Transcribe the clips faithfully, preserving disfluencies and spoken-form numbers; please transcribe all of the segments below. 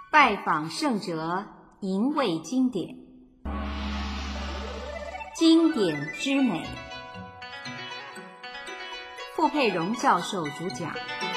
拜访圣哲，吟味经典，经典之美。傅佩荣教授主讲。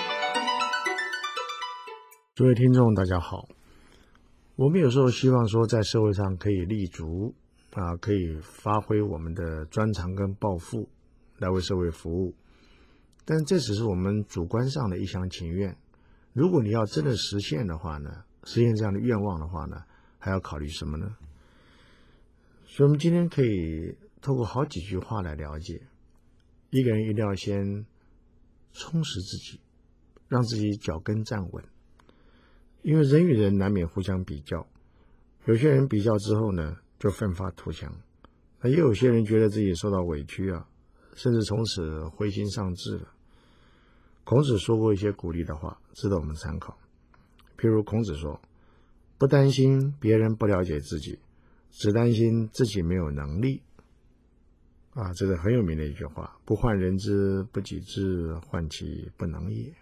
诸位听众大家好，我们有时候希望说在社会上可以立足啊，可以发挥我们的专长跟抱负来为社会服务，但这只是我们主观上的一厢情愿。如果你要真的实现的话呢，实现这样的愿望的话呢，还要考虑什么呢？所以我们今天可以透过好几句话来了解，一个人一定要先充实自己，让自己脚跟站稳。因为人与人难免互相比较，有些人比较之后呢，就奋发图强，那也有些人觉得自己受到委屈啊，甚至从此灰心丧志了。孔子说过一些鼓励的话，值得我们参考。譬如孔子说，不担心别人不了解自己，只担心自己没有能力。啊，这是很有名的一句话，不患人之不己知，患其不能也。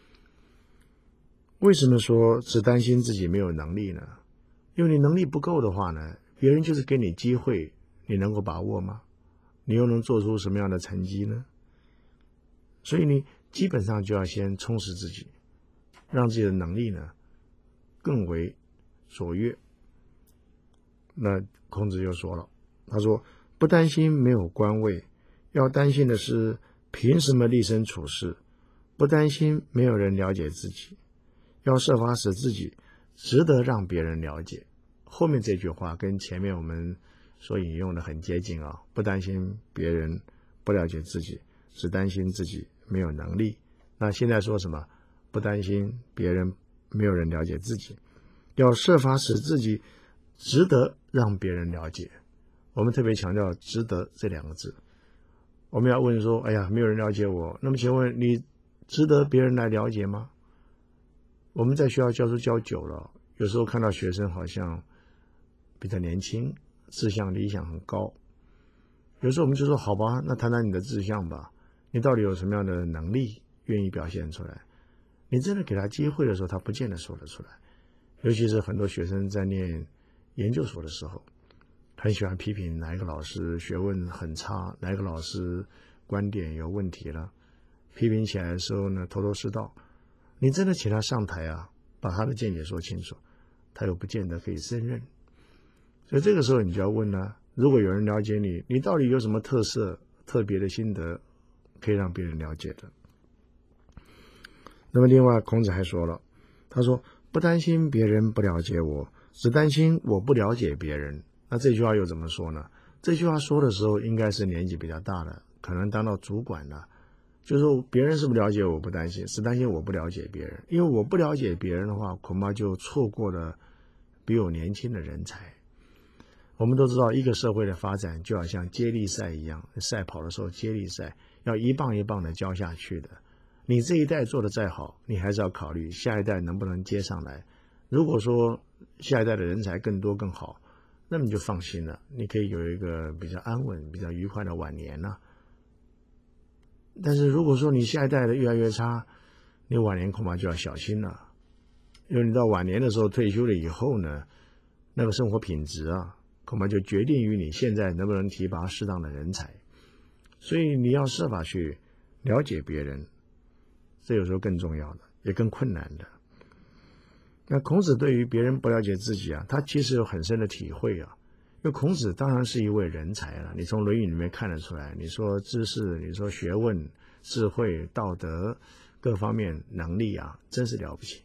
为什么说只担心自己没有能力呢？因为你能力不够的话呢，别人就是给你机会，你能够把握吗？你又能做出什么样的成绩呢？所以你基本上就要先充实自己，让自己的能力呢更为卓越。那孔子就说了，他说不担心没有官位，要担心的是凭什么立身处世，不担心没有人了解自己，要设法使自己值得让别人了解。后面这句话跟前面我们所引用的很接近啊，不担心别人不了解自己，只担心自己没有能力。那现在说什么？不担心别人没有人了解自己，要设法使自己值得让别人了解。我们特别强调值得这两个字。我们要问说，哎呀，没有人了解我，那么请问你值得别人来了解吗？我们在学校教书教久了，有时候看到学生好像比较年轻，志向理想很高，有时候我们就说好吧，那谈谈你的志向吧，你到底有什么样的能力愿意表现出来？你真的给他机会的时候，他不见得说得出来。尤其是很多学生在念研究所的时候，很喜欢批评哪一个老师学问很差，哪一个老师观点有问题了，批评起来的时候呢，头头是道。你真的请他上台啊，把他的见解说清楚，他又不见得可以胜任。所以这个时候你就要问呢，如果有人了解你，你到底有什么特色、特别的心得可以让别人了解的？那么另外孔子还说了，他说不担心别人不了解我，只担心我不了解别人。那这句话又怎么说呢？这句话说的时候应该是年纪比较大的，可能当到主管了，就是说别人是不是了解我不担心，是担心我不了解别人。因为我不了解别人的话，恐怕就错过了比我年轻的人才。我们都知道一个社会的发展就好像接力赛一样，赛跑的时候接力赛要一棒一棒的交下去的。你这一代做的再好，你还是要考虑下一代能不能接上来。如果说下一代的人才更多更好，那么你就放心了，你可以有一个比较安稳比较愉快的晚年了。但是如果说你下一代的越来越差，你晚年恐怕就要小心了。因为你到晚年的时候退休了以后呢，那个生活品质啊，恐怕就决定于你现在能不能提拔适当的人才。所以你要设法去了解别人，这有时候更重要的，也更困难的。那孔子对于别人不了解自己啊，他其实有很深的体会啊。因为孔子当然是一位人才了，你从《论语》里面看得出来，你说知识，你说学问、智慧、道德各方面能力啊，真是了不起。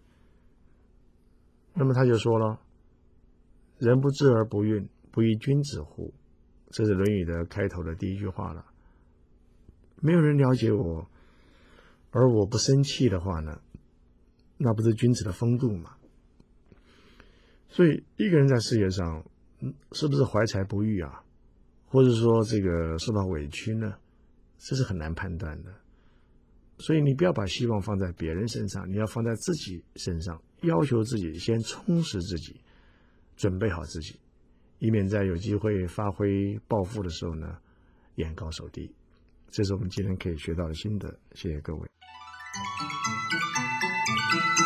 那么他就说了，人不知而不愠，不亦君子乎？这是《论语》的开头的第一句话了。没有人了解我，而我不生气的话呢，那不是君子的风度吗？所以一个人在世界上是不是怀才不遇啊，或者说这个受到委屈呢，这是很难判断的。所以你不要把希望放在别人身上，你要放在自己身上，要求自己先充实自己，准备好自己，以免在有机会发挥抱负的时候呢，眼高手低。这是我们今天可以学到的心得，谢谢各位。